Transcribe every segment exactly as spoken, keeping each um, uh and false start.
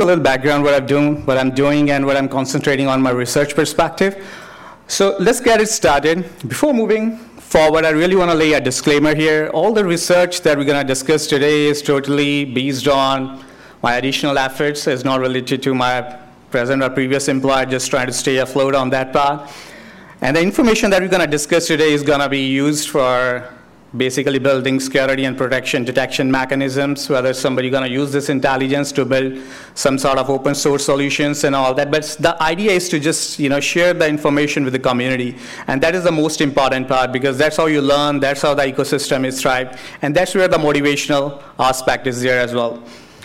a little background what I'm doing, what I'm doing, and what I'm concentrating on my research perspective. So let's get it started. Before moving forward, I really want to lay a disclaimer here. All the research that we're going to discuss today is totally based on my additional efforts. It's not related to my present or previous employer, just trying to stay afloat on that path. And the information that we're going to discuss today is going to be used for basically building security and protection detection mechanisms, whether somebody's going to use this intelligence to build some sort of open source solutions and all that. But the idea is to just, you know, share the information with the community. And that is the most important part, because that's how you learn, that's how the ecosystem is thrived, and that's where the motivational aspect is there as well.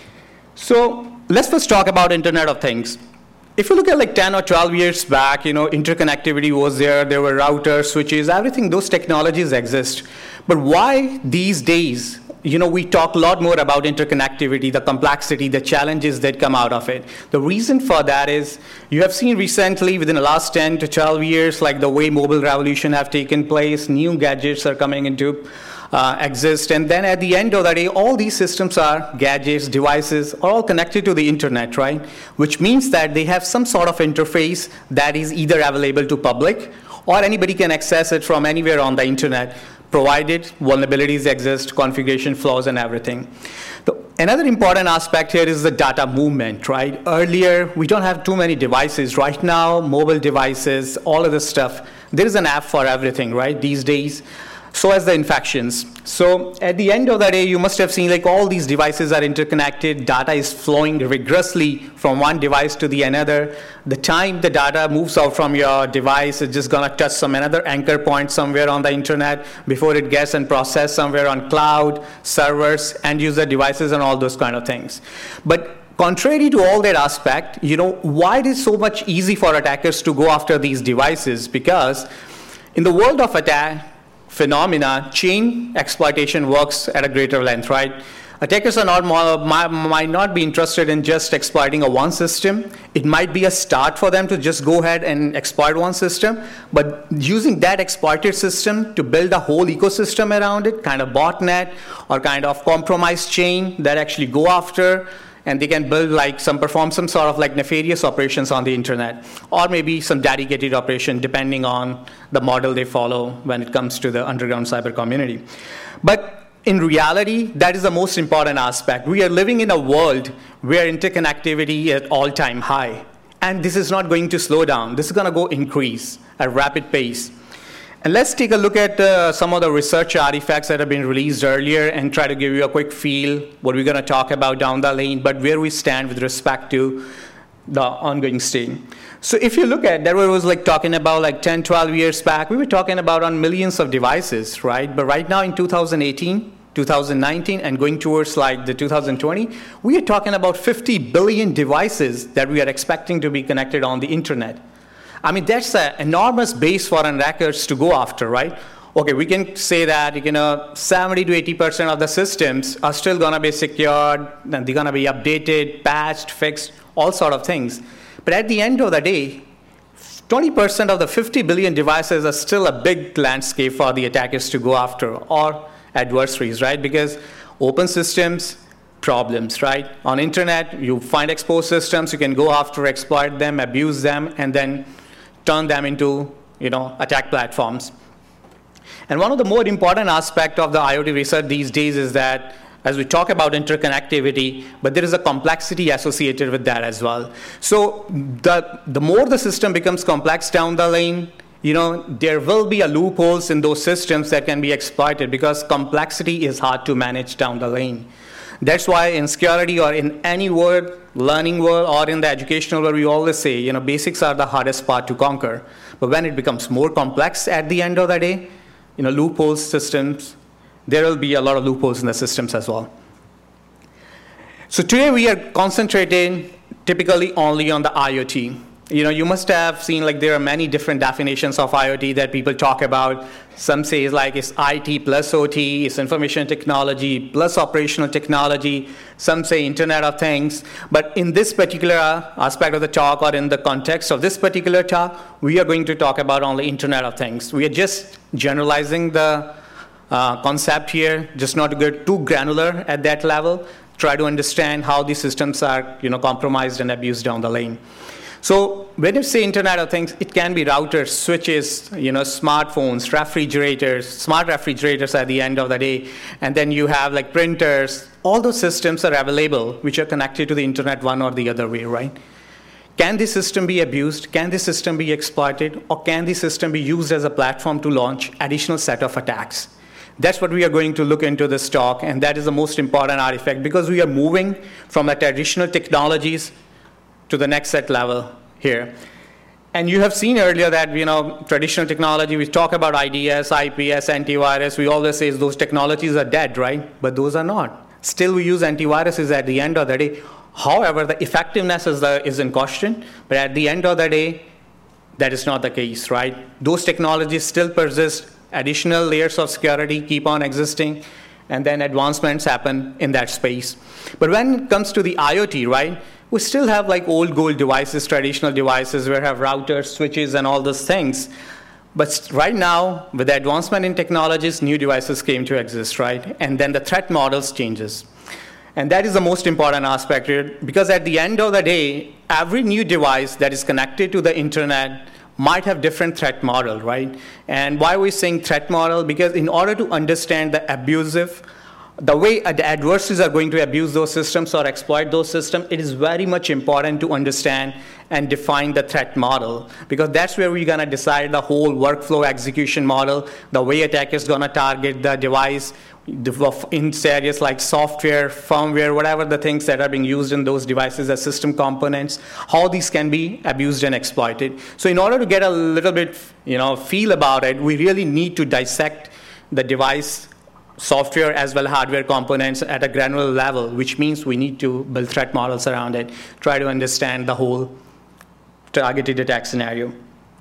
So let's first talk about Internet of Things. If you look at like ten or twelve years back, you know, interconnectivity was there, there were routers, switches, everything, those technologies exist. But why these days, you know, we talk a lot more about interconnectivity, the complexity, the challenges that come out of it. The reason for that is you have seen recently within the last ten to twelve years, like the way mobile revolution have taken place, new gadgets are coming into Uh, exist, and then at the end of the day, all these systems are gadgets, devices, are all connected to the internet, right? Which means that they have some sort of interface that is either available to public or anybody can access it from anywhere on the internet, provided vulnerabilities exist, configuration flaws, and everything. The, another important aspect here is the data movement, right? Earlier, we don't have too many devices. Right now, mobile devices, all of this stuff, there is an app for everything, right, these days. So as the infections. So at the end of the day, you must have seen like all these devices are interconnected. Data is flowing rigorously from one device to the another. The time the data moves out from your device, it's just going to touch some another anchor point somewhere on the internet before it gets and processed somewhere on cloud, servers, end user devices, and all those kind of things. But contrary to all that aspect, you know, why it is so much easy for attackers to go after these devices? Because in the world of attack phenomena, chain exploitation works at a greater length, right? Attackers are not more, might not be interested in just exploiting a one system. It might be a start for them to just go ahead and exploit one system, but using that exploited system to build a whole ecosystem around it, kind of botnet or kind of compromised chain that actually go after, and they can build like some, perform some sort of like nefarious operations on the internet, or maybe some dedicated operation depending on the model they follow when it comes to the underground cyber community. But in reality, that is the most important aspect. We are living in a world where interconnectivity is at all-time high, and this is not going to slow down. This is going to go increase at a rapid pace. And let's take a look at uh, some of the research artifacts that have been released earlier and try to give you a quick feel what we're going to talk about down the lane, but where we stand with respect to the ongoing state. So if you look at that, was like talking about like ten, twelve years back, we were talking about on millions of devices, right? But right now in two thousand eighteen, two thousand nineteen, and going towards like the two thousand twenty, we are talking about fifty billion devices that we are expecting to be connected on the internet. I mean, that's an enormous base for hackers to go after, right? Okay, we can say that, you know, seventy to eighty percent of the systems are still going to be secured, and they're going to be updated, patched, fixed, all sort of things. But at the end of the day, twenty percent of the fifty billion devices are still a big landscape for the attackers to go after, or adversaries, right? Because open systems, problems, right? On internet, you find exposed systems, you can go after, exploit them, abuse them, and then turn them into, you know, attack platforms. And one of the more important aspects of the IoT research these days is that as we talk about interconnectivity, but there is a complexity associated with that as well. So the, the more the system becomes complex down the lane, you know, there will be a loopholes in those systems that can be exploited because complexity is hard to manage down the lane. That's why in security or in any world, learning world, or in the educational world, we always say, you know, basics are the hardest part to conquer. But when it becomes more complex at the end of the day, you know, loopholes systems, there will be a lot of loopholes in the systems as well. So today we are concentrating typically only on the IoT. You know, you must have seen like there are many different definitions of IoT that people talk about. Some say it's like it's I T plus O T, it's information technology plus operational technology. Some say Internet of Things. But in this particular aspect of the talk, or in the context of this particular talk, we are going to talk about only Internet of Things. We are just generalizing the uh, concept here, just not to get too granular at that level, try to understand how these systems are, you know, compromised and abused down the lane. So when you say Internet of Things, it can be routers, switches, you know, smartphones, refrigerators, smart refrigerators at the end of the day, and then you have like printers. All those systems are available, which are connected to the Internet one or the other way, right? Can this system be abused? Can this system be exploited? Or can this system be used as a platform to launch additional set of attacks? That's what we are going to look into this talk, and that is the most important artifact, because we are moving from the traditional technologies to the next set level here. And you have seen earlier that, you know, traditional technology, we talk about I D S, I P S, antivirus, we always say those technologies are dead, right? But those are not. Still, we use antiviruses at the end of the day. However, the effectiveness is, the, is in question, but at the end of the day, that is not the case, right? Those technologies still persist, additional layers of security keep on existing, and then advancements happen in that space. But when it comes to the IoT, right, we still have like old gold devices, traditional devices, where we have routers, switches, and all those things. But right now, with the advancement in technologies, new devices came to exist, right? And then the threat models changes. And that is the most important aspect here, because at the end of the day, every new device that is connected to the Internet might have different threat model, right? And why are we saying threat model? Because in order to understand the abusive, the way the adversaries are going to abuse those systems or exploit those systems, it is very much important to understand and define the threat model, because that's where we're going to decide the whole workflow execution model, the way attacker is going to target the device in areas like software, firmware, whatever the things that are being used in those devices as system components, how these can be abused and exploited. So in order to get a little bit, you know, feel about it, we really need to dissect the device software as well as hardware components at a granular level, which means we need to build threat models around it, try to understand the whole targeted attack scenario.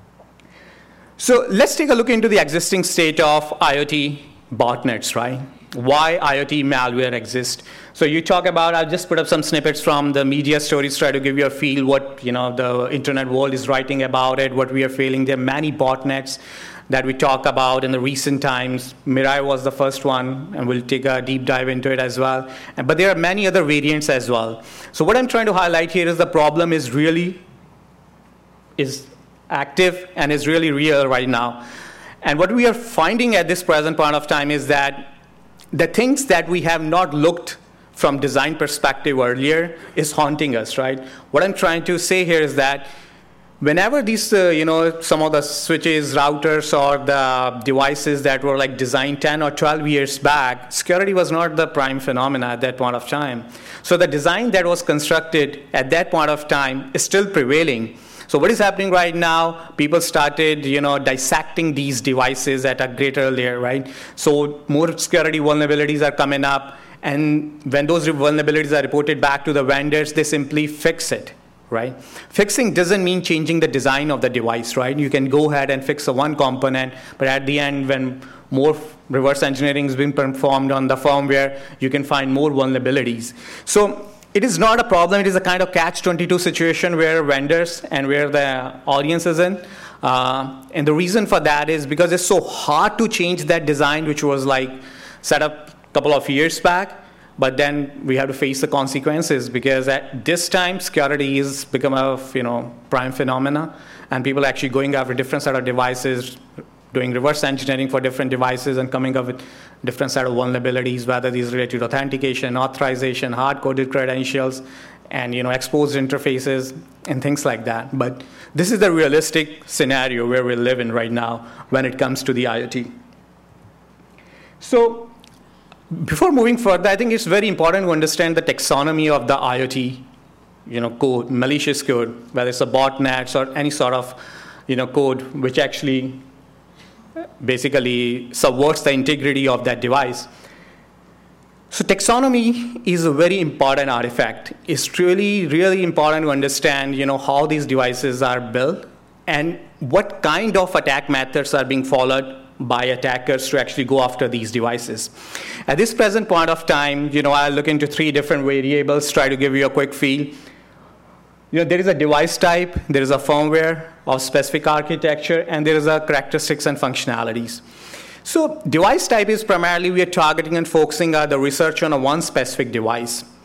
So let's take a look into the existing state of IoT botnets, right? Why IoT malware exists. So you talk about, I'll just put up some snippets from the media stories, try to give you a feel what, you know, the internet world is writing about it, what we are feeling. There are many botnets that we talk about in the recent times. Mirai was the first one, and we'll take a deep dive into it as well. But there are many other variants as well. So what I'm trying to highlight here is the problem is really is active and is really real right now. And what we are finding at this present point of time is that the things that we have not looked from design perspective earlier is haunting us, right? What I'm trying to say here is that whenever these, uh, you know, some of the switches, routers, or the devices that were like designed ten or twelve years back, security was not the prime phenomena at that point of time. So the design that was constructed at that point of time is still prevailing. So what is happening right now, people started, you know, dissecting these devices at a greater layer, right? So more security vulnerabilities are coming up, and when those vulnerabilities are reported back to the vendors, they simply fix it. Right? Fixing doesn't mean changing the design of the device, right? You can go ahead and fix a one component, but at the end, when more reverse engineering is being performed on the firmware, you can find more vulnerabilities. So it is not a problem. It is a kind of catch twenty-two situation where vendors and where the audience is in. Uh, and the reason for that is because it's so hard to change that design, which was like set up a couple of years back. But then we have to face the consequences, because at this time, security has become a, you know, prime phenomena, and people are actually going after different set of devices, doing reverse engineering for different devices, and coming up with different set of vulnerabilities, whether these related to authentication, authorization, hard-coded credentials, and, you know, exposed interfaces, and things like that. But this is the realistic scenario where we live in right now when it comes to the IoT. So before moving further, I think it's very important to understand the taxonomy of the IoT, you know, code, malicious code, whether it's a botnets or any sort of, you know, code which actually basically subverts the integrity of that device. So taxonomy is a very important artifact. It's really, really important to understand, you know, how these devices are built and what kind of attack methods are being followed by attackers to actually go after these devices. At this present point of time, you know, I'll look into three different variables, try to give you a quick feel. You know, there is a device type, there is a firmware of specific architecture, and there is a characteristics and functionalities. So device type is primarily we are targeting and focusing on the research on a one specific device.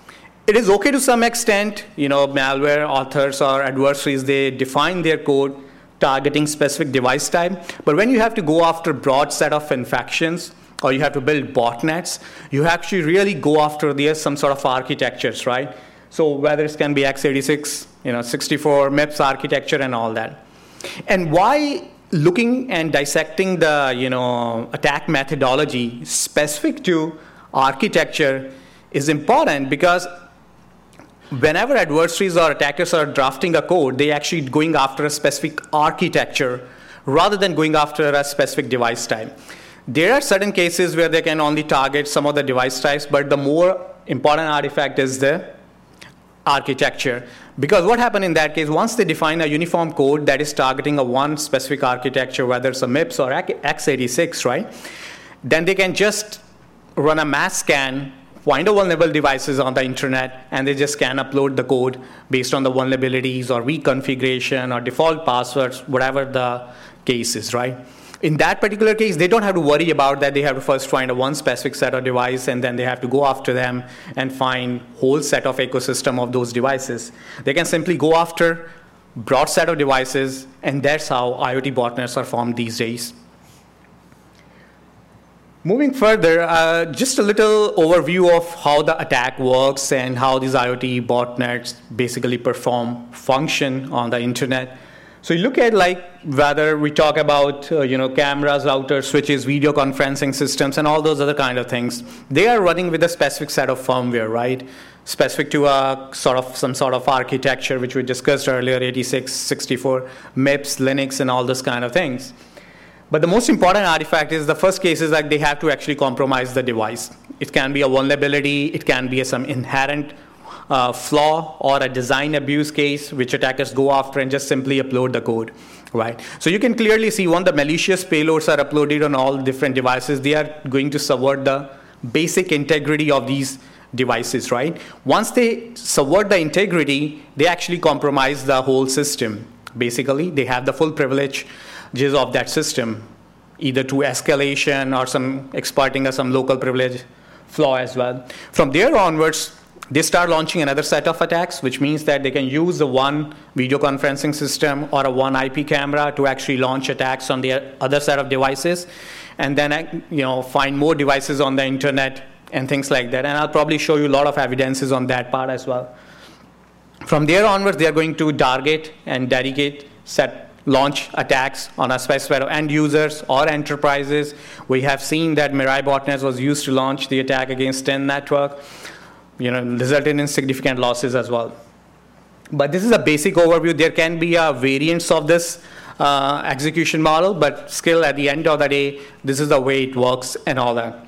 It is okay to some extent, you know, malware authors or adversaries, they define their code targeting specific device type. But when you have to go after broad set of infections, or you have to build botnets, you actually really go after the, some sort of architectures, right? So whether it can be x eighty-six, you know, sixty-four, MIPS architecture and all that. And why looking and dissecting the, you know, attack methodology specific to architecture is important, because whenever adversaries or attackers are drafting a code, they actually going after a specific architecture rather than going after a specific device type. There are certain cases where they can only target some of the device types, but the more important artifact is the architecture. Because what happened in that case, once they define a uniform code that is targeting a one specific architecture, whether it's a MIPS or x eighty-six, right, then they can just run a mass scan, find a vulnerable devices on the internet, and they just can upload the code based on the vulnerabilities or reconfiguration or default passwords, whatever the case is, right? In that particular case, they don't have to worry about that. They have to first find a one specific set of device, and then they have to go after them and find whole set of ecosystem of those devices. They can simply go after broad set of devices, and that's how IoT botnets are formed these days. Moving further, uh, just a little overview of how the attack works and how these IoT botnets basically perform function on the internet. So you look at like whether we talk about uh, you know cameras, routers, switches, video conferencing systems, and all those other kind of things. They are running with a specific set of firmware, right? Specific to a sort of some sort of architecture which we discussed earlier, eighty-six, sixty-four, MIPS, Linux, and all those kind of things. But the most important artifact is the first case is like they have to actually compromise the device. It can be a vulnerability, it can be a, some inherent uh, flaw or a design abuse case which attackers go after and just simply upload the code, right? So you can clearly see when the malicious payloads are uploaded on all different devices, they are going to subvert the basic integrity of these devices, right? Once they subvert the integrity, they actually compromise the whole system. Basically, they have the full privilege of that system, either to escalation or some exploiting some local privilege flaw as well. From there onwards, they start launching another set of attacks, which means that they can use a one video conferencing system or a one I P camera to actually launch attacks on the other set of devices, and then you know find more devices on the internet and things like that. And I'll probably show you a lot of evidences on that part as well. From there onwards, they are going to target and dedicate set launch attacks on a specified end users or enterprises. We have seen that Mirai botnet was used to launch the attack against ten network, you know, resulting in significant losses as well. But this is a basic overview. There can be a variance of this uh, execution model, but still at the end of the day, this is the way it works and all that.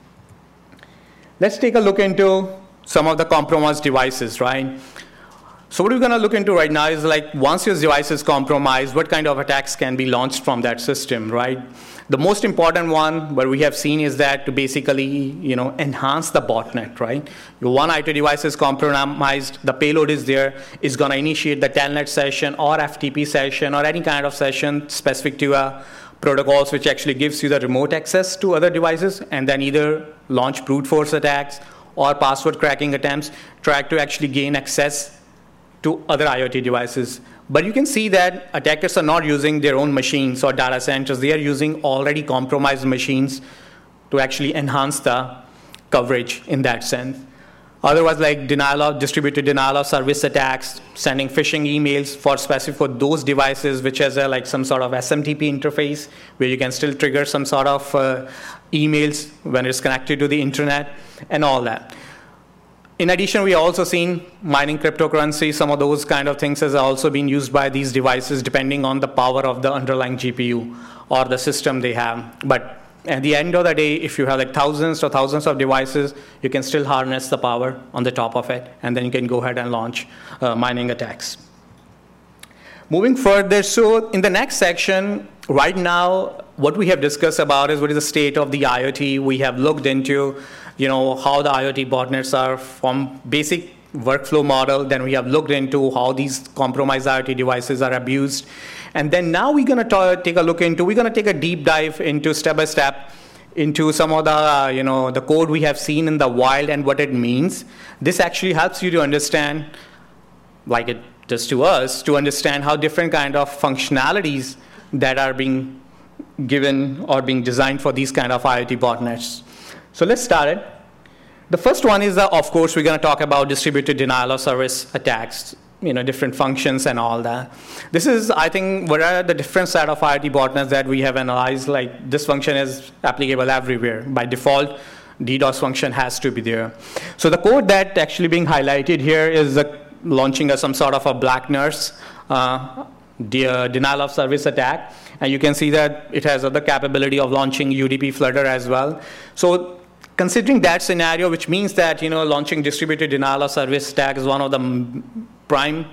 Let's take a look into some of the compromised devices, right? So what we're going to look into right now is like once your device is compromised, what kind of attacks can be launched from that system, right? The most important one, what we have seen is that to basically, you know, enhance the botnet, right? Your one I T device is compromised, the payload is there, it's going to initiate the telnet session or F T P session or any kind of session specific to a protocols which actually gives you the remote access to other devices, and then either launch brute force attacks or password cracking attempts, try to actually gain access to other IoT devices. But you can see that attackers are not using their own machines or data centers. They are using already compromised machines to actually enhance the coverage in that sense. Otherwise, like denial of distributed denial of service attacks, sending phishing emails for specific for those devices which has a, like some sort of S M T P interface where you can still trigger some sort of uh, emails when it's connected to the internet and all that. In addition, we also seen mining cryptocurrency. Some of those kind of things has also been used by these devices depending on the power of the underlying G P U or the system they have. But at the end of the day, if you have like thousands or thousands of devices, you can still harness the power on the top of it, and then you can go ahead and launch uh, mining attacks. Moving further, so in the next section, right now, what we have discussed about is what is the state of the IoT. We have looked into, you know, how the IoT botnets are from basic workflow model. Then we have looked into how these compromised IoT devices are abused. And then now we're going to take a look into, we're going to take a deep dive into step by step into some of the, uh, you know, the code we have seen in the wild and what it means. This actually helps you to understand, like it does to us, to understand how different kind of functionalities that are being given or being designed for these kind of IoT botnets. So let's start it. The first one is, uh, of course, we're going to talk about distributed denial of service attacks, you know, different functions and all that. This is, I think, what are the different set of IoT botnets that we have analyzed. Like, this function is applicable everywhere. By default, DDoS function has to be there. So the code that actually being highlighted here is uh, launching a, some sort of a black nurse uh, de uh, denial of service attack. And you can see that it has other capability of launching U D P Flutter as well. So considering that scenario, which means that, you know, launching distributed denial of service attack is one of the prime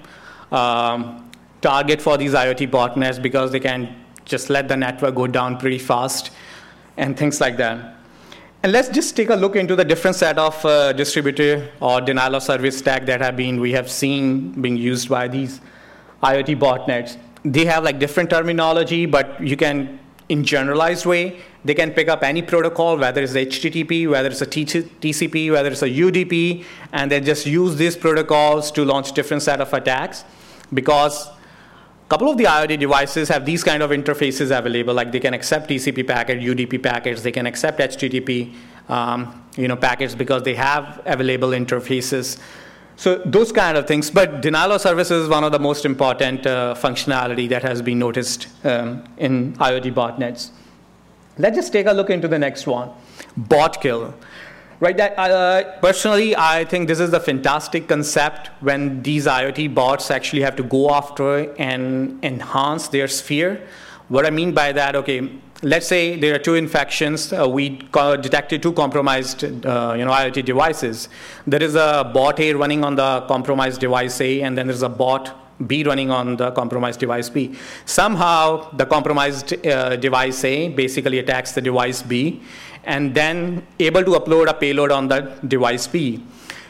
um, target for these IoT botnets, because they can just let the network go down pretty fast and things like that. And let's just take a look into the different set of uh, distributed or denial of service attack that have been, we have seen being used by these IoT botnets. They have like different terminology, but you can, in generalized way, they can pick up any protocol, whether it's H T T P, whether it's a T C P, whether it's a U D P, and they just use these protocols to launch different set of attacks, because a couple of the IoT devices have these kind of interfaces available, like they can accept T C P packets, U D P packets, they can accept H T T P um, you know, packets, because they have available interfaces. So those kind of things. But denial of service is one of the most important uh, functionality that has been noticed um, in IoT botnets. Let's just take a look into the next one, bot kill. Right, that, uh, personally, I think this is a fantastic concept when these IoT bots actually have to go after and enhance their sphere. What I mean by that, okay, let's say there are two infections. Uh, we detected two compromised uh, you know, IoT devices. There is a bot A running on the compromised device A, and then there's a bot B running on the compromised device B. Somehow, the compromised uh, device A basically attacks the device B, and then able to upload a payload on the device B.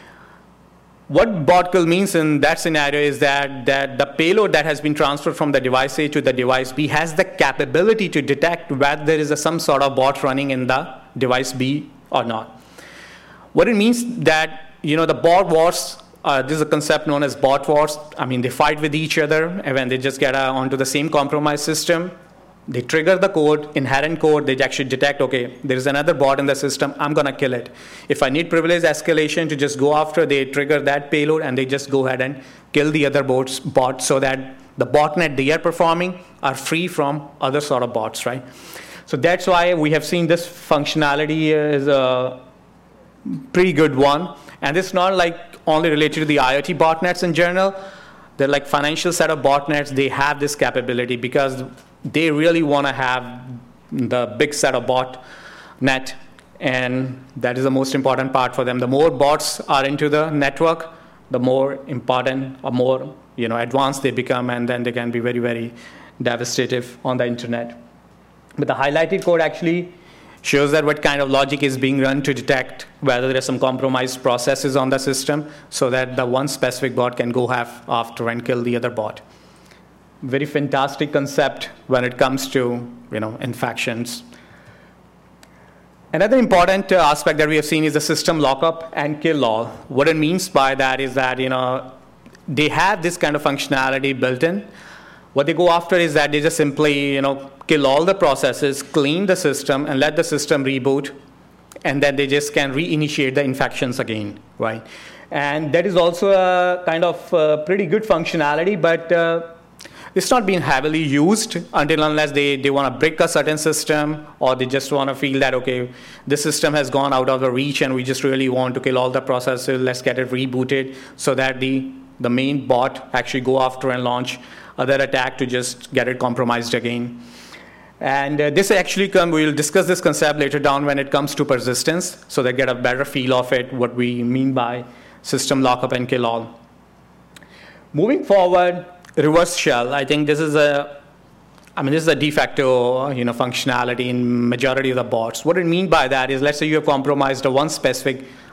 What bot kill means in that scenario is that, that the payload that has been transferred from the device A to the device B has the capability to detect whether there is a, some sort of bot running in the device B or not. What it means that, you know, the bot wars, uh, this is a concept known as bot wars. I mean, they fight with each other, and when they just get uh, onto the same compromised system, they trigger the code, inherent code, they actually detect, okay, there is another bot in the system, I'm gonna kill it. If I need privilege escalation to just go after, they trigger that payload and they just go ahead and kill the other bots, bots so that the botnet they are performing are free from other sort of bots, right? So that's why we have seen this functionality is a pretty good one. And it's not like only related to the IoT botnets in general. They're like financial set of botnets, they have this capability because they really want to have the big set of bot net, and that is the most important part for them. The more bots are into the network, the more important or more, you know, advanced they become, and then they can be very, very devastative on the internet. But the highlighted code actually shows that what kind of logic is being run to detect whether there are some compromised processes on the system, so that the one specific bot can go have after and kill the other bot. Very fantastic concept when it comes to, you know, infections. Another important uh, aspect that we have seen is the system lockup and kill all. What it means by that is that, you know, they have this kind of functionality built in. What they go after is that they just simply, you know, kill all the processes, clean the system, and let the system reboot, and then they just can reinitiate the infections again, right? And that is also a kind of uh, pretty good functionality, but uh, it's not being heavily used until unless they, they want to break a certain system, or they just want to feel that, okay, this system has gone out of the reach and we just really want to kill all the processes, let's get it rebooted so that the, the main bot actually go after and launch other attack to just get it compromised again. And uh, this actually come, we'll discuss this concept later down when it comes to persistence, so they get a better feel of it, what we mean by system lockup and kill all. Moving forward, reverse shell. I think this is a, I mean, this is a de facto, you know, functionality in majority of the bots. What I mean by that is, let's say you have compromised a one specific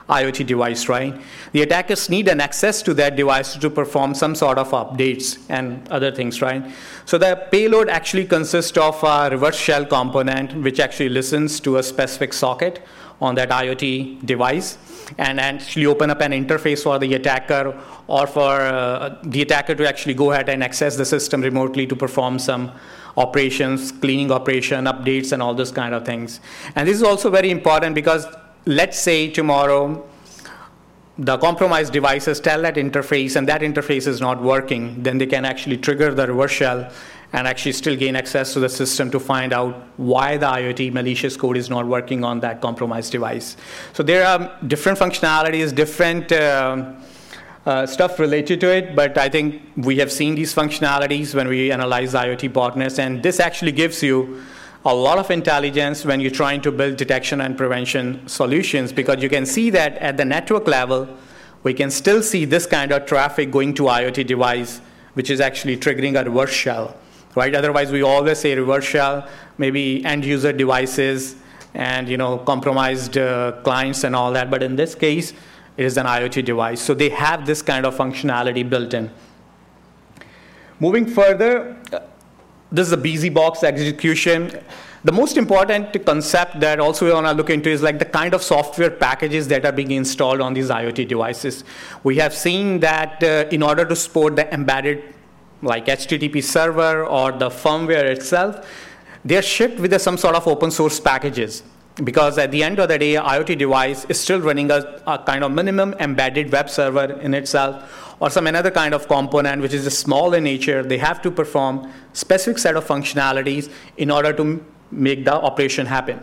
IoT device, right? The attackers need an access to that device to perform some sort of updates and other things, right? So the payload actually consists of a reverse shell component, which actually listens to a specific socket on that IoT device and actually open up an interface for the attacker or for uh, the attacker to actually go ahead and access the system remotely to perform some operations, cleaning operation, updates, and all those kind of things. And this is also very important because let's say tomorrow the compromised devices tell that interface and that interface is not working, then they can actually trigger the reverse shell and actually still gain access to the system to find out why the IoT malicious code is not working on that compromised device. So there are different functionalities, different uh, uh, stuff related to it, but I think we have seen these functionalities when we analyze IoT botnets, and this actually gives you a lot of intelligence when you're trying to build detection and prevention solutions, because you can see that at the network level, we can still see this kind of traffic going to IoT device, which is actually triggering a reverse shell. Right? Otherwise, we always say reverse shell, maybe end user devices and you know compromised uh, clients and all that. But in this case, it is an IoT device. So they have this kind of functionality built in. Moving further, uh, this is a BusyBox execution. The most important concept that also we want to look into is like the kind of software packages that are being installed on these IoT devices. We have seen that uh, in order to support the embedded like H T T P server or the firmware itself, they are shipped with some sort of open source packages. Because at the end of the day, IoT device is still running a, a kind of minimum embedded web server in itself, or some another kind of component which is small in nature. They have to perform specific set of functionalities in order to make the operation happen.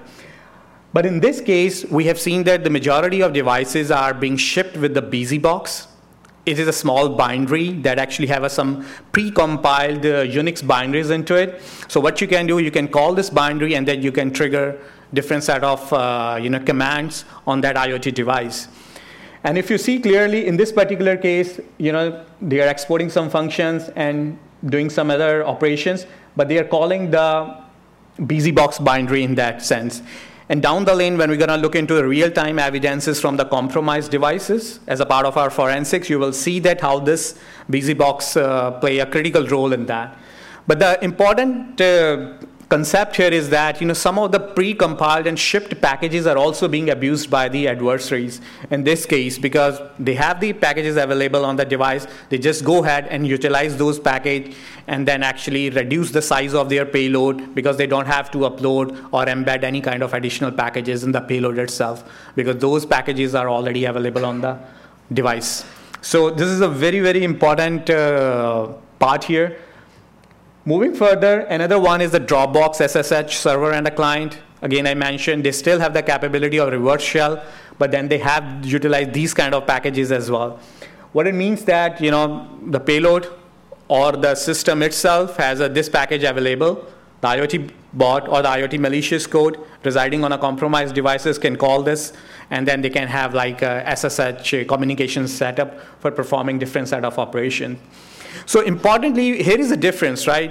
But in this case, we have seen that the majority of devices are being shipped with the BusyBox. It is a small binary that actually have a, some pre-compiled uh, Unix binaries into it. So what you can do, you can call this binary and then you can trigger different set of uh, you know, commands on that IoT device. And if you see clearly in this particular case, you know, they are exporting some functions and doing some other operations, but they are calling the BusyBox binary in that sense. And down the lane, when we're going to look into the real-time evidences from the compromised devices as a part of our forensics, you will see that how this BusyBox uh, play a critical role in that. But the important uh, concept here is that you know some of the pre-compiled and shipped packages are also being abused by the adversaries in this case, because they have the packages available on the device. They just go ahead and utilize those packages and then actually reduce the size of their payload because they don't have to upload or embed any kind of additional packages in the payload itself, because those packages are already available on the device. So this is a very, very important uh, part here. Moving further, another one is the Dropbox S S H server and a client. Again, I mentioned they still have the capability of reverse shell, but then they have utilized these kind of packages as well. What it means that you know the payload or the system itself has a, this package available. The IoT bot or the IoT malicious code residing on a compromised devices can call this, and then they can have like a S S H communication setup for performing different set of operations. So importantly, here is a difference, right?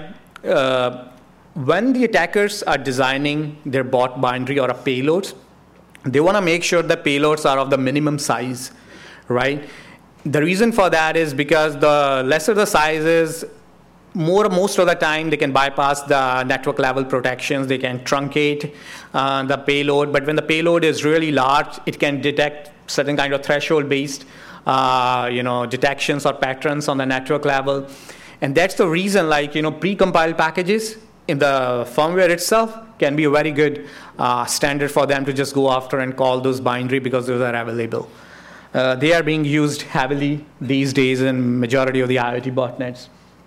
Uh, when the attackers are designing their bot binary or a payload, they want to make sure the payloads are of the minimum size, right? The reason for that is because the lesser the size is, more most of the time they can bypass the network level protections. They can truncate uh, the payload. But when the payload is really large, it can detect certain kind of threshold based Uh, you know, detections or patterns on the network level. And that's the reason, like, you know, pre-compiled packages in the firmware itself can be a very good uh, standard for them to just go after and call those binary because those are available. Uh, they are being used heavily these days in majority of the IoT botnets.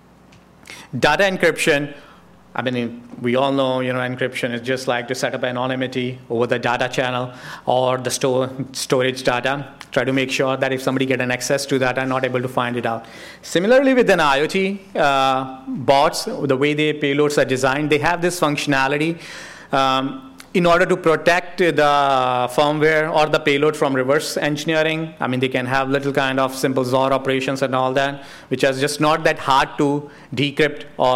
Data encryption. I mean, we all know, you know, encryption is just like to set up anonymity over the data channel or the store, storage data. Try to make sure that if somebody get an access to that, I'm not able to find it out. Similarly, with an IoT uh, bots, the way the payloads are designed, they have this functionality um, in order to protect the firmware or the payload from reverse engineering. I mean, they can have little kind of simple Z O R operations and all that, which is just not that hard to decrypt or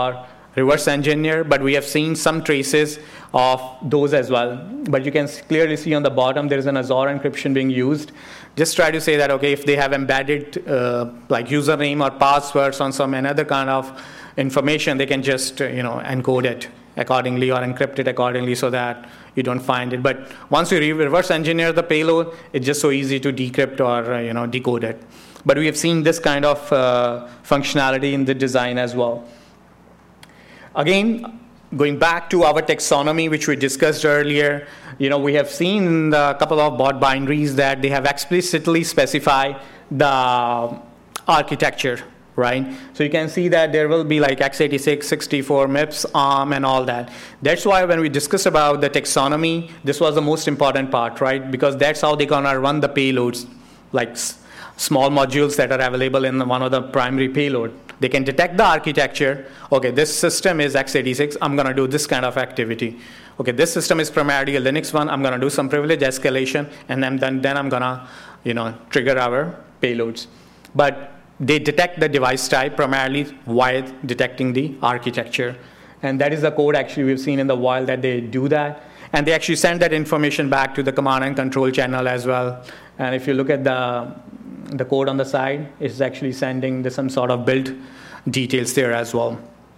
reverse engineer, but we have seen some traces of those as well. But you can clearly see on the bottom there is an Azure encryption being used. Just try to say that, okay, if they have embedded uh, like username or passwords on some another kind of information, they can just uh, you know encode it accordingly or encrypt it accordingly so that you don't find it. But once you reverse engineer the payload, it's just so easy to decrypt or uh, you know decode it. But we have seen this kind of uh, functionality in the design as well. Again, going back to our taxonomy, which we discussed earlier, you know, we have seen in a couple of bot binaries that they have explicitly specified the architecture, right? So you can see that there will be like x eighty-six, sixty-four, MIPS, ARM, and all that. That's why when we discussed about the taxonomy, this was the most important part, right? Because that's how they're gonna run the payloads, like small modules that are available in one of the primary payload. They can detect the architecture. Okay, this system is x eighty-six. I'm going to do this kind of activity. Okay, this system is primarily a Linux one. I'm going to do some privilege escalation, and then, then, then I'm going to you know, trigger our payloads. But they detect the device type primarily while detecting the architecture. And that is the code actually we've seen in the wild that they do that. And they actually send that information back to the command and control channel as well. And if you look at the the code on the side, it's actually sending the, some sort of build details there as well.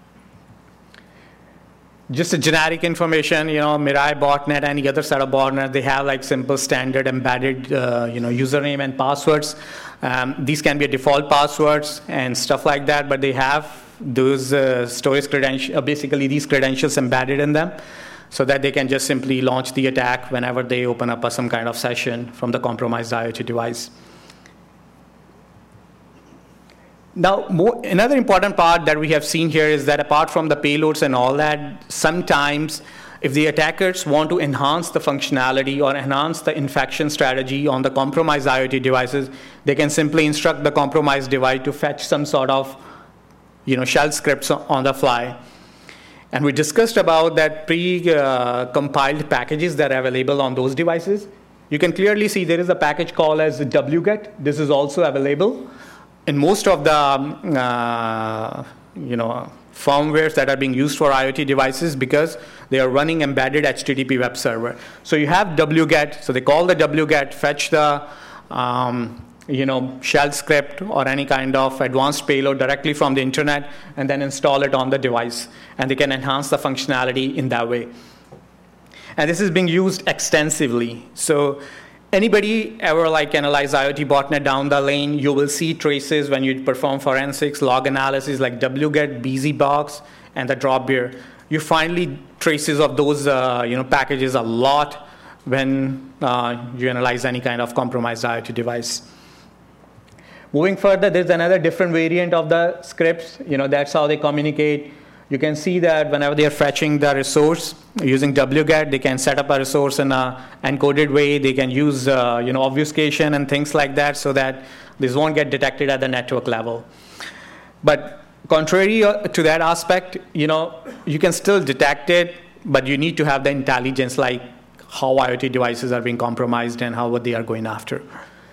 Just a generic information, you know, Mirai botnet, any other set of botnet, they have like simple standard embedded, uh, you know, username and passwords. Um, these can be default passwords and stuff like that, but they have those uh, storage credentials, uh, basically these credentials embedded in them, so that they can just simply launch the attack whenever they open up a, some kind of session from the compromised IoT device. Now, more, another important part that we have seen here is that apart from the payloads and all that, sometimes if the attackers want to enhance the functionality or enhance the infection strategy on the compromised IoT devices, they can simply instruct the compromised device to fetch some sort of you know, shell scripts on the fly. And we discussed about that pre-compiled uh, packages that are available on those devices. You can clearly see there is a package called as wget. This is also available in most of the um, uh, you know, firmwares that are being used for IoT devices because they are running embedded H T T P web server. So you have wget, so they call the wget, fetch the um, you know, shell script or any kind of advanced payload directly from the internet and then install it on the device. And they can enhance the functionality in that way. And this is being used extensively. So anybody ever like analyze IoT botnet down the lane, you will see traces when you perform forensics, log analysis like wget, BZBox, and the Dropbear. You find traces of those uh, you know, packages a lot when uh, you analyze any kind of compromised IoT device. Moving further, there's another different variant of the scripts. You know, that's how they communicate. You can see that whenever they are fetching the resource using wget, they can set up a resource in an encoded way. They can use uh, you know, obfuscation and things like that so that this won't get detected at the network level. But contrary to that aspect, you know, you can still detect it, but you need to have the intelligence like how IoT devices are being compromised and how what they are going after.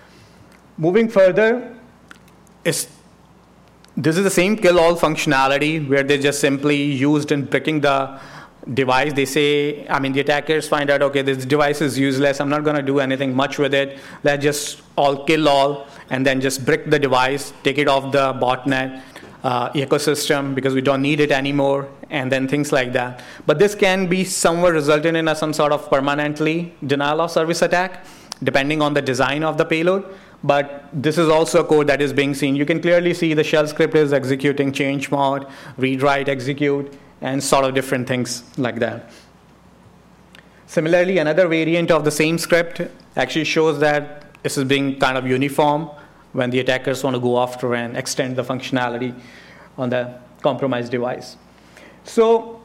Moving further, is this is the same kill-all functionality where they just simply used in bricking the device. They say, I mean, the attackers find out, okay, this device is useless. I'm not going to do anything much with it. Let's just all kill all and then just brick the device, take it off the botnet uh, ecosystem because we don't need it anymore, and then things like that. But this can be somewhere resulting in a, some sort of permanently denial of service attack, depending on the design of the payload. But this is also a code that is being seen. You can clearly see the shell script is executing change mod, read, write, execute, and sort of different things like that. Similarly, another variant of the same script actually shows that this is being kind of uniform when the attackers want to go after and extend the functionality on the compromised device. So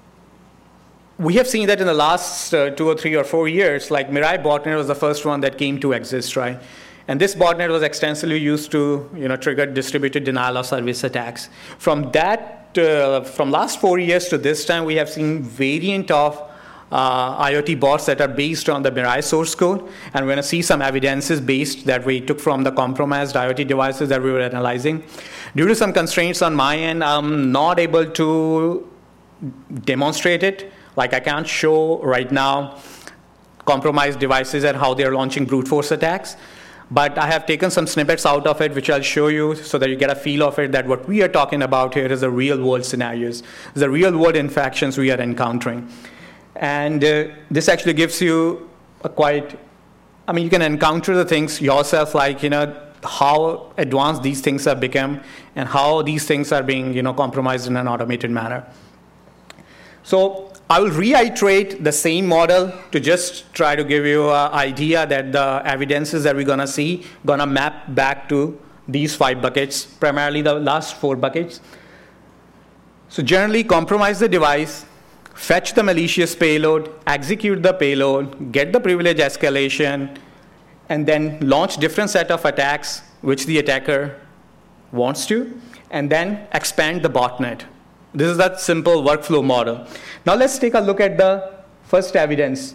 we have seen that in the last uh, two or three or four years, like Mirai botnet was the first one that came to exist, right? And this botnet was extensively used to, you know, trigger distributed denial of service attacks. From that, uh, from last four years to this time, we have seen variant of uh, IoT bots that are based on the Mirai source code. And we're going to see some evidences based that we took from the compromised IoT devices that we were analyzing. Due to some constraints on my end, I'm not able to demonstrate it. Like I can't show right now compromised devices and how they're launching brute force attacks. But I have taken some snippets out of it, which I'll show you so that you get a feel of it, that what we are talking about here is the real world scenarios, the real world infections we are encountering. And uh, this actually gives you a quite, I mean, you can encounter the things yourself, like, you know, how advanced these things have become and how these things are being, you know, compromised in an automated manner. So I will reiterate the same model to just try to give you an idea that the evidences that we're going to see going to map back to these five buckets, primarily the last four buckets. So generally, compromise the device, fetch the malicious payload, execute the payload, get the privilege escalation, and then launch different set of attacks which the attacker wants to, and then expand the botnet. This is that simple workflow model. Now let's take a look at the first evidence.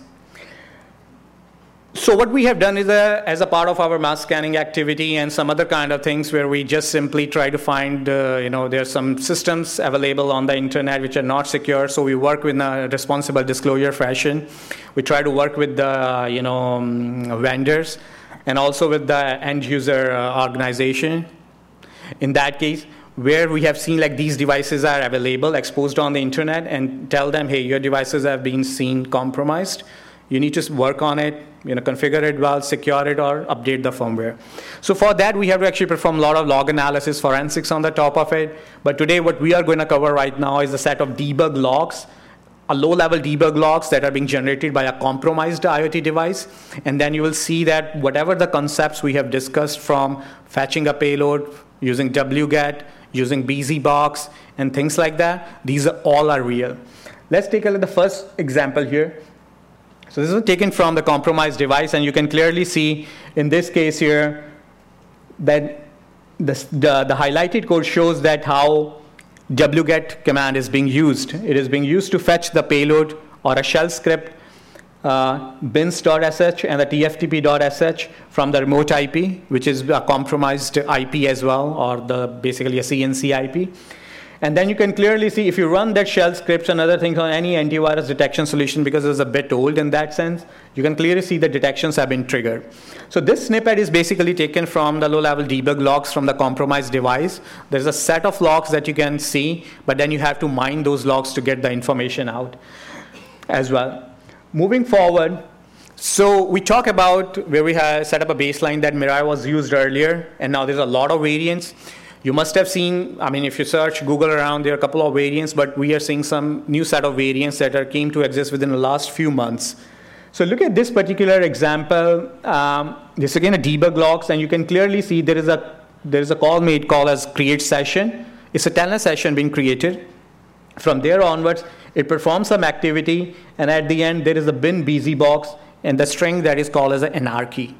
So what we have done is, a, as a part of our mass scanning activity and some other kind of things where we just simply try to find, uh, you know, there's some systems available on the internet which are not secure, so we work with a responsible disclosure fashion. We try to work with the, you know, um, vendors and also with the end user uh, organization. In that case, where we have seen like these devices are available, exposed on the internet, and tell them, hey, your devices have been seen compromised. You need to work on it, you know, configure it well, secure it, or update the firmware. So for that, we have to actually perform a lot of log analysis, forensics on the top of it. But today, what we are going to cover right now is a set of debug logs, a low-level debug logs that are being generated by a compromised IoT device. And then you will see that whatever the concepts we have discussed, from fetching a payload, using wget, using B Z box, and things like that, these are all are real. Let's take a look at the first example here. So this was taken from the compromised device, and you can clearly see in this case here that this, the, the highlighted code shows that how wget command is being used. It is being used to fetch the payload or a shell script, uh, bins.sh and the tftp.sh from the remote I P, which is a compromised I P as well, or the basically a C N C I P. And then you can clearly see if you run that shell scripts and other things on any antivirus detection solution, because it's a bit old in that sense, you can clearly see the detections have been triggered. So this snippet is basically taken from the low-level debug logs from the compromised device. There's a set of logs that you can see, but then you have to mine those logs to get the information out as well. Moving forward, so we talk about where we have set up a baseline that Mirai was used earlier, and now there's a lot of variants. You must have seen, I mean, if you search Google around, there are a couple of variants, but we are seeing some new set of variants that are came to exist within the last few months. So look at this particular example. Um, this is again a debug logs, and you can clearly see there is a there is a call made call as create session. It's a telnet session being created. From there onwards, it performs some activity, and at the end, there is a bin B Z box and the string that is called as an anarchy.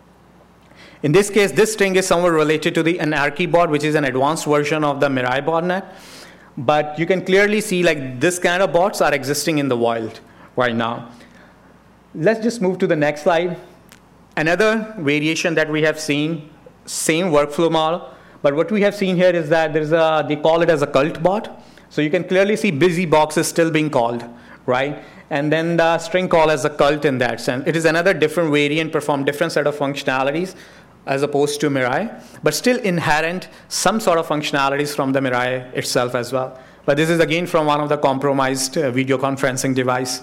In this case, this string is somewhat related to the anarchy bot, which is an advanced version of the Mirai botnet. But you can clearly see like this kind of bots are existing in the wild right now. Let's just move to the next slide. Another variation that we have seen, same workflow model, but what we have seen here is that there's a, they call it as a cult bot. So you can clearly see busy box is still being called, right? And then the string call as a cult in that sense. It is another different variant, perform different set of functionalities as opposed to Mirai, but still inherent some sort of functionalities from the Mirai itself as well. But this is again from one of the compromised uh, video conferencing device.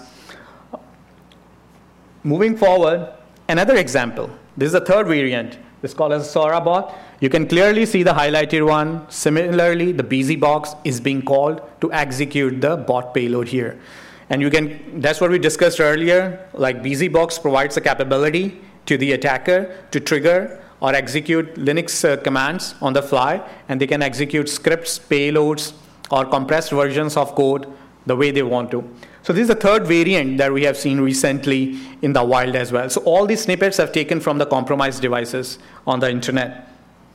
Moving forward, another example. This is the third variant. This is called as a Sora bot. You can clearly see the highlighted one. Similarly, the B Z box is being called to execute the bot payload here. And you can, that's what we discussed earlier, like B Z box provides the capability to the attacker to trigger or execute Linux uh, commands on the fly, and they can execute scripts, payloads, or compressed versions of code the way they want to. So this is the third variant that we have seen recently in the wild as well. So all these snippets have taken from the compromised devices on the internet.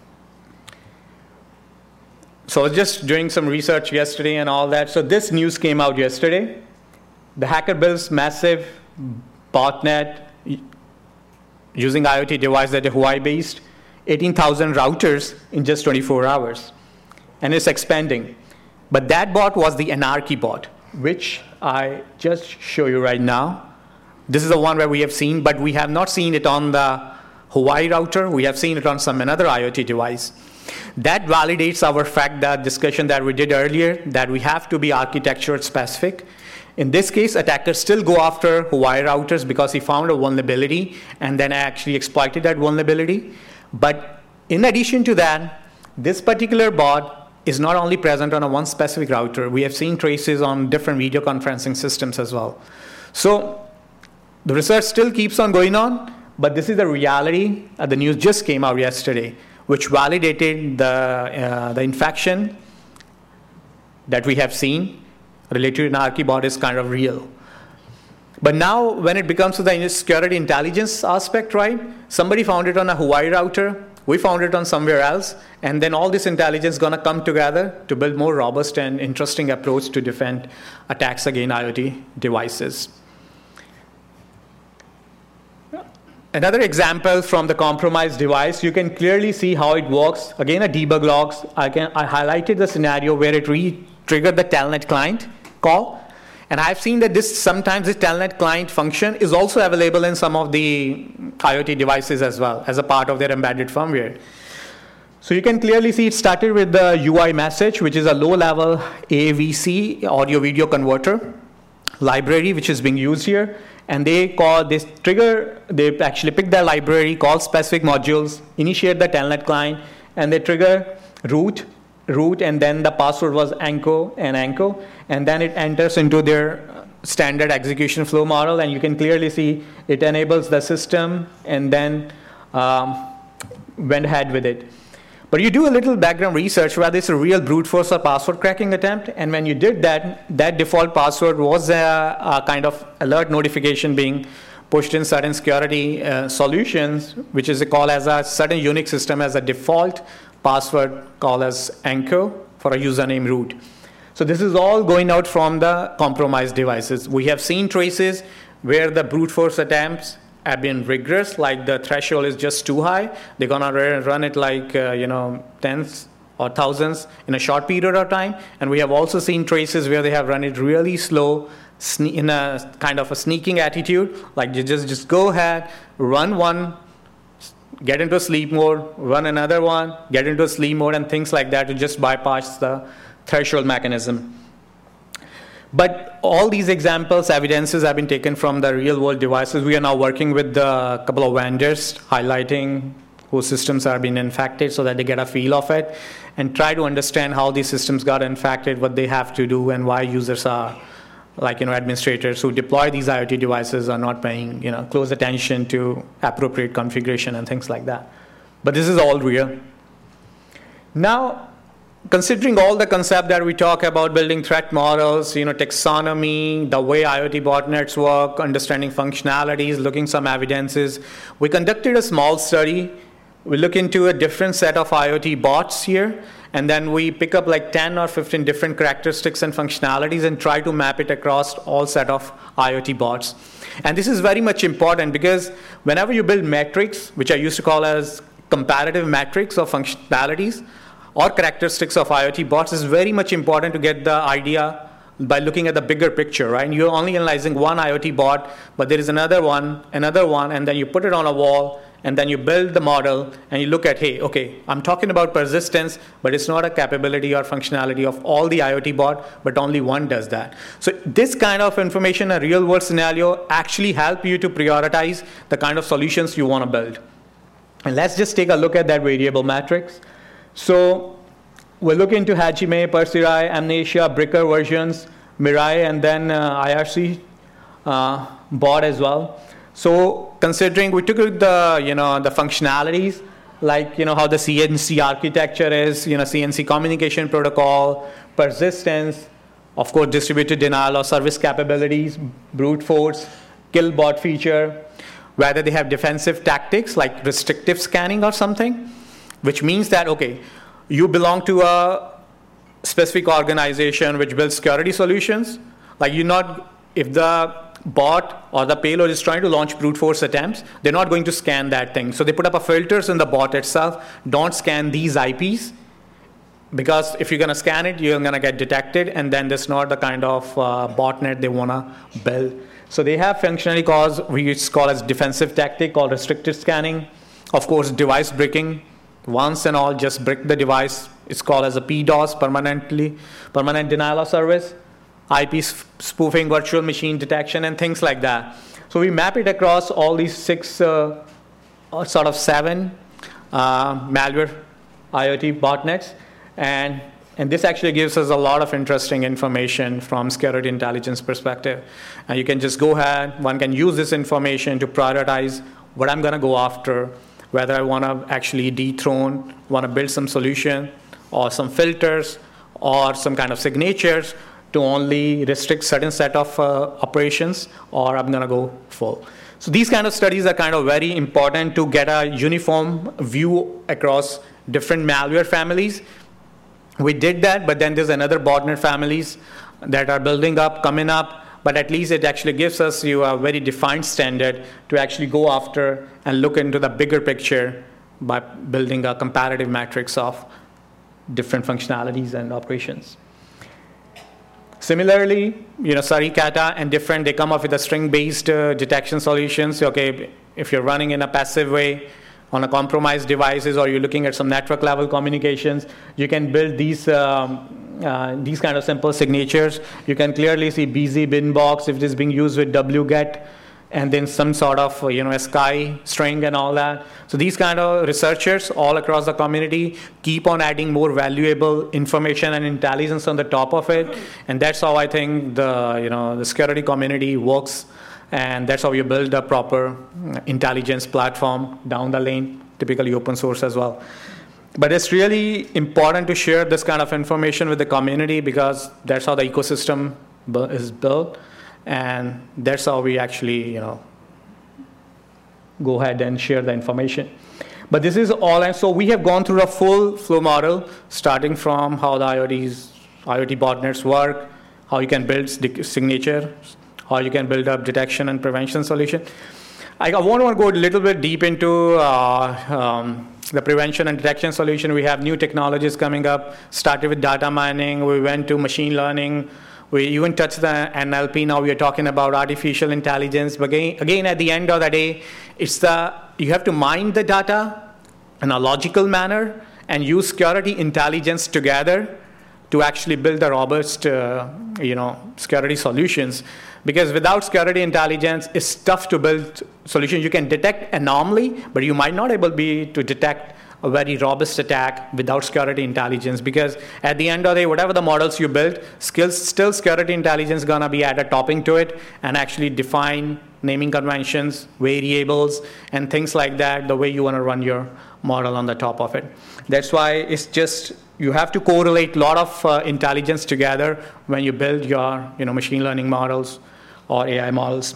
So I was just doing some research yesterday and all that. So this news came out yesterday. The hacker builds massive botnet using IoT device that are Huawei-based, eighteen thousand routers in just twenty-four hours. And it's expanding. But that bot was the anarchy bot. which I just show you right now. This is the one where we have seen, but we have not seen it on the Hawaii router. We have seen it on some another IoT device. That validates our fact that discussion that we did earlier, that we have to be architecture specific. In this case, attackers still go after Hawaii routers because he found a vulnerability and then actually exploited that vulnerability. But in addition to that, this particular bot is not only present on a one specific router. We have seen traces on different video conferencing systems as well. So the research still keeps on going on, but this is the reality. Uh, the news just came out yesterday, which validated the, uh, the infection that we have seen related to Narkibot is kind of real. But now when it becomes to the security intelligence aspect, right? Somebody found it on a Hawaii router, we found it on somewhere else, and then all this intelligence is going to come together to build more robust and interesting approach to defend attacks against IoT devices. Another example from the compromised device, you can clearly see how it works. Again, a debug logs. I, can, I highlighted the scenario where it re-triggered the telnet client call. And I've seen that this sometimes this telnet client function is also available in some of the IoT devices as well as a part of their embedded firmware. So you can clearly see it started with the U I message, which is a low-level A V C, audio-video converter library, which is being used here. And they call this trigger, they actually pick their library, call specific modules, initiate the telnet client, and they trigger root, root, and then the password was Anko and Anko, and then it enters into their standard execution flow model, and you can clearly see it enables the system and then um, went ahead with it. But you do a little background research whether it's a real brute force or password cracking attempt, and when you did that, that default password was a, a kind of alert notification being pushed in certain security uh, solutions, which is a call as a certain Unix system as a default password called as Anko for a username root. So this is all going out from the compromised devices. We have seen traces where the brute force attempts have been rigorous, like the threshold is just too high. They're gonna run it like uh, you know tens or thousands in a short period of time. And we have also seen traces where they have run it really slow, in a kind of a sneaking attitude, like you just just go ahead, run one, get into sleep mode, run another one, get into sleep mode, and things like that to just bypass the threshold mechanism. But all these examples, evidences have been taken from the real world devices. We are now working with a couple of vendors, highlighting whose systems are being infected so that they get a feel of it and try to understand how these systems got infected, what they have to do, and why users are, like, you know, administrators who deploy these IoT devices are not paying, you know, close attention to appropriate configuration and things like that. But this is all real. Now, considering all the concept that we talk about, building threat models, you know, taxonomy, the way IoT botnets work, understanding functionalities, looking some evidences, we conducted a small study. We look into a different set of IoT bots here, and then we pick up like ten or fifteen different characteristics and functionalities and try to map it across all set of IoT bots. And this is very much important because whenever you build metrics, which I used to call as comparative metrics of functionalities, or characteristics of IoT bots, is very much important to get the idea by looking at the bigger picture, right? And you're only analyzing one IoT bot, but there is another one, another one, and then you put it on a wall, and then you build the model, and you look at, hey, okay, I'm talking about persistence, but it's not a capability or functionality of all the IoT bot, but only one does that. So this kind of information, a real-world scenario, actually help you to prioritize the kind of solutions you want to build. And let's just take a look at that variable matrix. So we're looking into Hajime, Persirai, Amnesia, Bricker versions, Mirai, and then uh, I R C uh, bot as well. So considering we took the, you know, the functionalities, like, you know, how the C N C architecture is, you know, C N C communication protocol, persistence, of course, distributed denial of service capabilities, brute force, kill bot feature, whether they have defensive tactics like restrictive scanning or something, which means that, okay, you belong to a specific organization which builds security solutions. Like, you're not, if the bot or the payload is trying to launch brute force attempts, they're not going to scan that thing. So they put up a filters in the bot itself, don't scan these I Ps. because if you're going to scan it, you're going to get detected, and then that's not the kind of uh, botnet they want to build. So they have functionality called, we call as defensive tactic called restricted scanning. Of course, device bricking. Once and all, just brick the device. It's called as a P DOS, permanently, permanent denial of service, I P spoofing, virtual machine detection, and things like that. So we map it across all these six, uh, or sort of seven uh, malware IoT botnets. And, and this actually gives us a lot of interesting information from security intelligence perspective. And you can just go ahead, one can use this information to prioritize what I'm going to go after, whether I want to actually dethrone, want to build some solution, or some filters, or some kind of signatures to only restrict certain set of uh, operations, or I'm going to go full. So these kind of studies are kind of very important to get a uniform view across different malware families. We did that, but then there's another botnet families that are building up, coming up, but at least it actually gives us you a very defined standard to actually go after and look into the bigger picture by building a comparative matrix of different functionalities and operations. Similarly, you know, Sarikata and different, they come up with a string-based uh, detection solutions. Okay, if you're running in a passive way on a compromised devices, or you're looking at some network level communications, you can build these um, uh, these kind of simple signatures. You can clearly see B Z bin box if it is being used with W get, and then some sort of you know a sky string and all that. So these kind of researchers all across the community keep on adding more valuable information and intelligence on the top of it, and that's how I think the you know the security community works. And that's how you build a proper intelligence platform down the lane, typically open source as well. But it's really important to share this kind of information with the community, because that's how the ecosystem is built, and that's how we actually, you know, go ahead and share the information. But this is all, and so we have gone through a full flow model, starting from how the IoTs, IoT botnets work, how you can build signature, how you can build up detection and prevention solution. I want to go a little bit deep into uh, um, the prevention and detection solution. We have new technologies coming up, started with data mining, we went to machine learning, we even touched the N L P, now we are talking about artificial intelligence. But again, again, at the end of the day, it's the, you have to mine the data in a logical manner and use security intelligence together to actually build the robust uh, you know, security solutions. Because without security intelligence, it's tough to build solutions. You can detect anomaly, but you might not able be to detect a very robust attack without security intelligence. Because at the end of the day, whatever the models you build, skills, still security intelligence is going to be added topping to it and actually define naming conventions, variables, and things like that, the way you want to run your model on the top of it. That's why it's just, you have to correlate a lot of uh, intelligence together when you build your you know, machine learning models or A I models.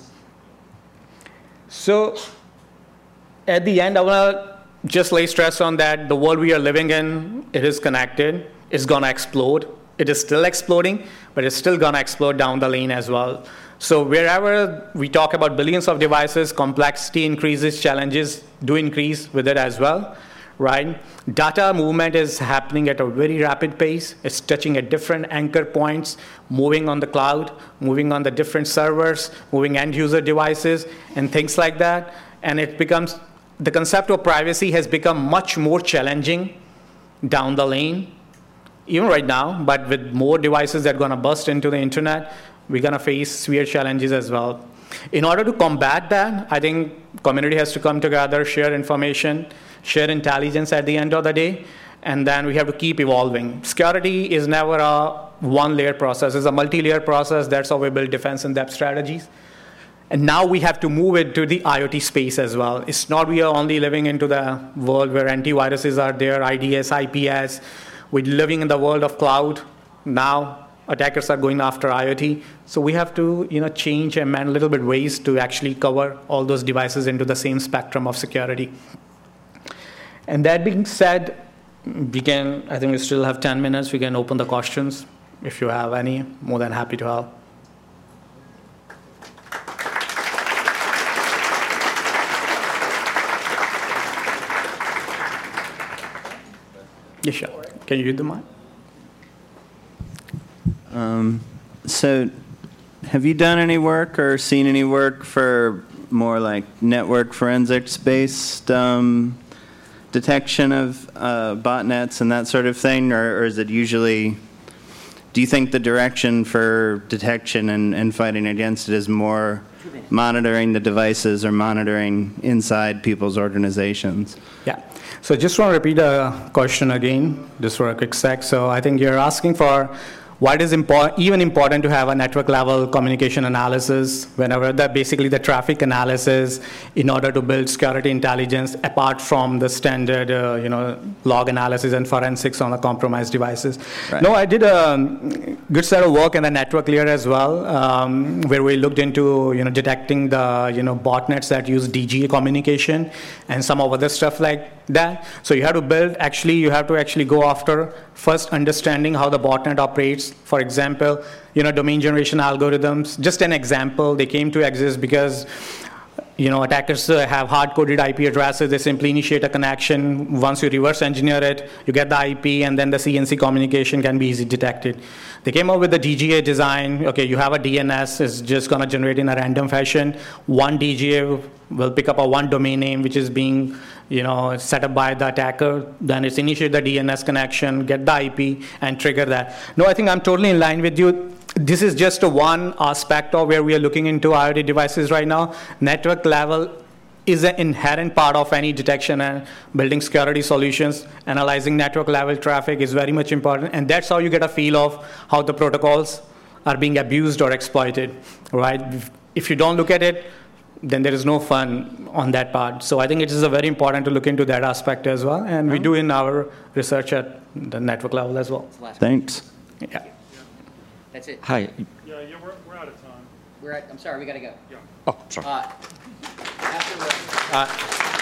So at the end, I want to just lay stress on that the world we are living in, it is connected, it's going to explode. It is still exploding, but it's still going to explode down the lane as well. So wherever we talk about billions of devices, complexity increases, challenges do increase with it as well. Right? Data movement is happening at a very rapid pace. It's touching at different anchor points, moving on the cloud, moving on the different servers, moving end user devices, and things like that. And it becomes, the concept of privacy has become much more challenging down the lane, even right now, but with more devices that are going to burst into the internet, we're going to face severe challenges as well. In order to combat that, I think community has to come together, share information, share intelligence at the end of the day, and then we have to keep evolving. Security is never a one-layer process. It's a multi-layer process. That's how we build defense in-depth strategies. And now we have to move it to the IoT space as well. It's not we are only living into the world where antiviruses are there, I D S, I P S. We're living in the world of cloud. Now attackers are going after IoT. So we have to you know, change and man a little bit ways to actually cover all those devices into the same spectrum of security. And that being said, we can, I think we still have ten minutes. We can open the questions. If you have any, more than happy to help. Yeah, sure. Can you read the mic? Um, so have you done any work or seen any work for more like network forensics-based um, detection of uh, botnets and that sort of thing, or, or is it usually, do you think the direction for detection and, and fighting against it is more monitoring the devices or monitoring inside people's organizations? Yeah. So just want to repeat the question again, just for a quick sec. So I think you're asking for why it is impor- even important to have a network level communication analysis whenever that basically the traffic analysis in order to build security intelligence apart from the standard uh, you know log analysis and forensics on the compromised devices. Right. No, I did a good set of work in the network layer as well, um, where we looked into you know detecting the you know botnets that use D G A communication and some of other stuff like that. So you have to build, actually you have to actually go after first understanding how the botnet operates. For example, you know, domain generation algorithms, just an example, they came to exist because you know, attackers uh, have hard-coded I P addresses. They simply initiate a connection. Once you reverse engineer it, you get the I P, and then the C N C communication can be easily detected. They came up with the D G A design. Okay, you have a D N S. It's just going to generate in a random fashion. One D G A will pick up a one domain name, which is being you know, set up by the attacker. Then it's initiate the D N S connection, get the I P, and trigger that. No, I think I'm totally in line with you. This is just a one aspect of where we are looking into IoT devices right now. Network level is an inherent part of any detection and building security solutions. Analyzing network level traffic is very much important, and that's how you get a feel of how the protocols are being abused or exploited, right? If you don't look at it, then there is no fun on that part. So I think it is a very important to look into that aspect as well, and we do in our research at the network level as well. Thanks. Yeah. That's it. Hi. Yeah, yeah, we're, we're out of time. We're at, I'm sorry, we got to go. Yeah. Oh, sorry. Uh, after, Uh,